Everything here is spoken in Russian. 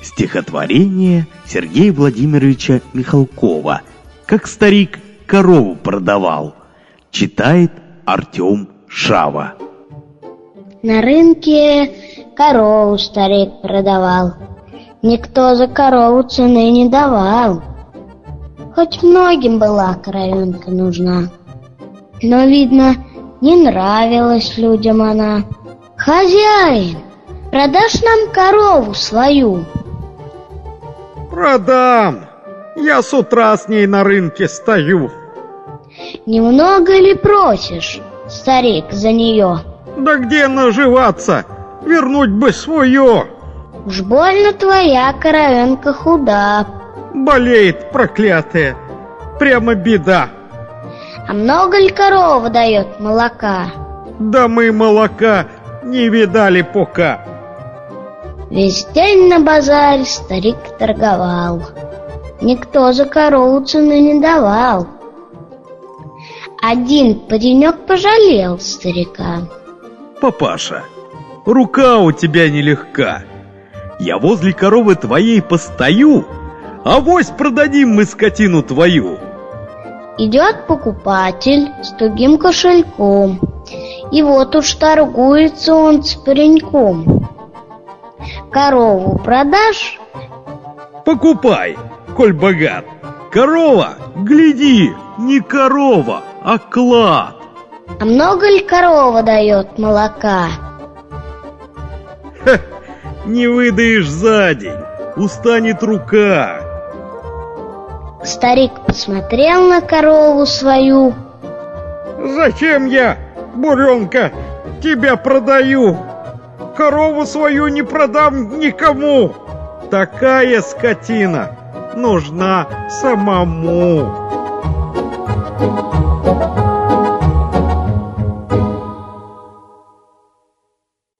Стихотворение Сергея Владимировича Михалкова «Как старик корову продавал». Читает Артем Шава. На рынке корову старик продавал. Никто за корову цены не давал. Хоть многим была коровенка нужна, но, видно, не нравилась людям она. «Хозяин, продашь нам корову свою?» «Продам! Я с утра с ней на рынке стою». «Немного ли просишь, старик, за нее?» «Да где наживаться? Вернуть бы свое!» «Уж больно твоя коровенка худа». «Болеет, проклятая, прямо беда». «А много ли корова дает молока?» «Да мы молока не видали пока». Весь день на базаре старик торговал. Никто за корову цены не давал. Один паренек пожалел старика. «Папаша, рука у тебя нелегка. Я возле коровы твоей постою, авось продадим мы скотину твою». Идет покупатель с тугим кошельком, и вот уж торгуется он с пареньком. «Корову продашь?» «Покупай, коль богат. Корова, гляди, не корова, а клад». «А много ли корова дает молока?» Ха, не выдаешь за день, устанет рука. Старик посмотрел на корову свою. «Зачем я, буренка, тебя продаю? Корову свою не продам никому. Такая скотина нужна самому».